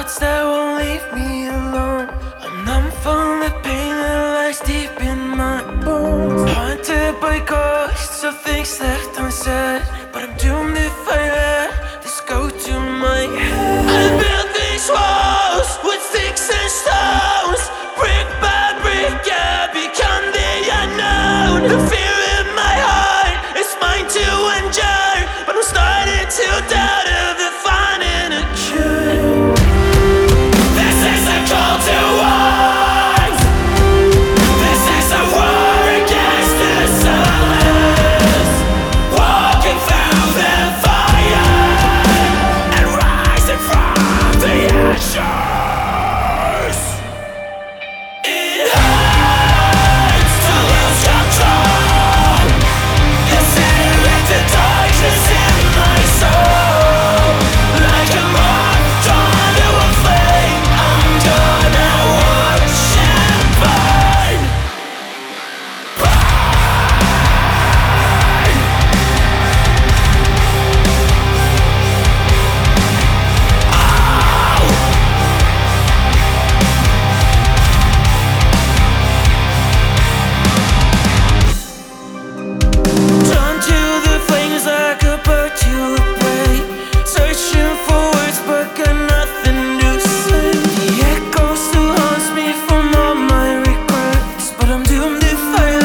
thoughts that won't leave me alone. I'm numb from the pain that lies deep in my bones. Haunted by ghosts of things left unsaid, but I'm doomed if I let this go to my head. I built these walls with sticks and stones. Brick by brick, I become the unknown. The fear in my heart is mine to endure, but I'm starting to doubt if they're finding a cure. This is a call to arms. This is a war against the silence. Walking through the fire and rising from the ashes. It hurts to lose control. You simulate the darkness in my soul. Like a moth drawn to a flame, I'm gonna watch and burn. Drawn to the flames like a bird to a prey. Searching for words but got nothing to say. The echo still haunts me from all my regrets, but I'm doomed if I